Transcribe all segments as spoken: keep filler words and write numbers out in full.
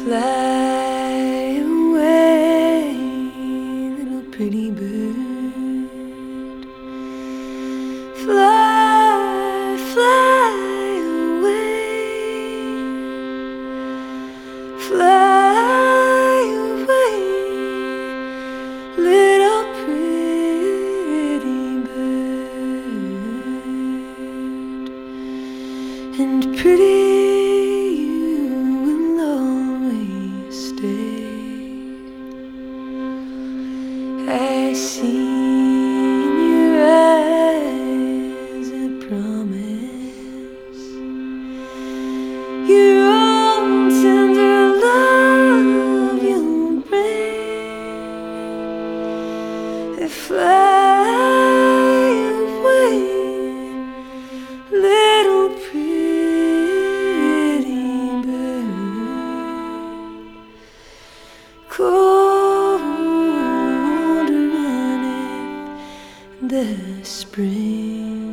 Fly away, little pretty bird. Fly, fly away. Fly away, little pretty bird. And pretty I see in your eyes a promise, your own tender love you'll bring. Fly away, little pretty bird. Cold the spring,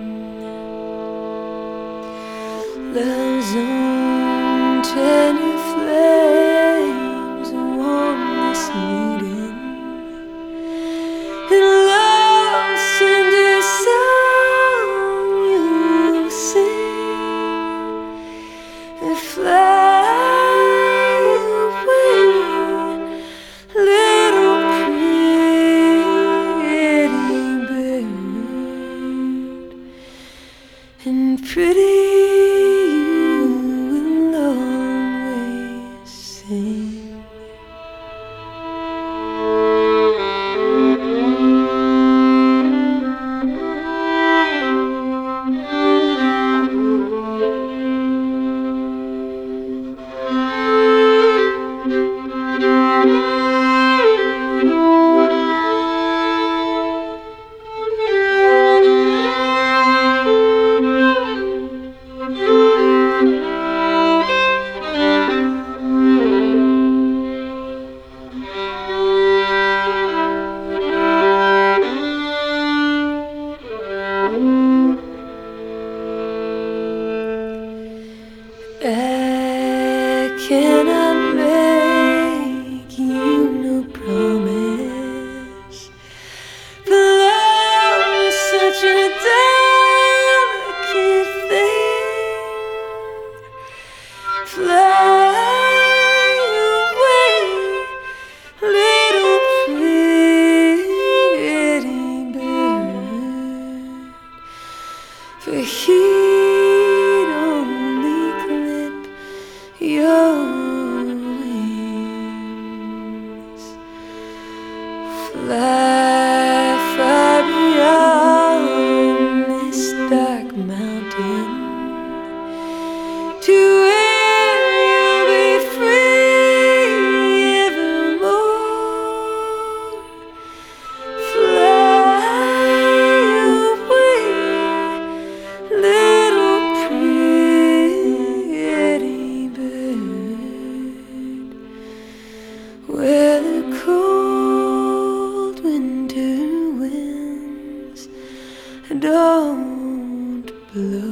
love's own tender flames warm this meeting, and love's tender song you'll sing. And fly away, little and pretty you will always sing. I cannot make you no promise, but love is such a delicate thing. Fly away, little pretty bird, for he'd only clip your wings. Fly far beyond this dark mountain to where you'll be free evermore. Fly away, little pretty bird, where the cold winter winds don't blow.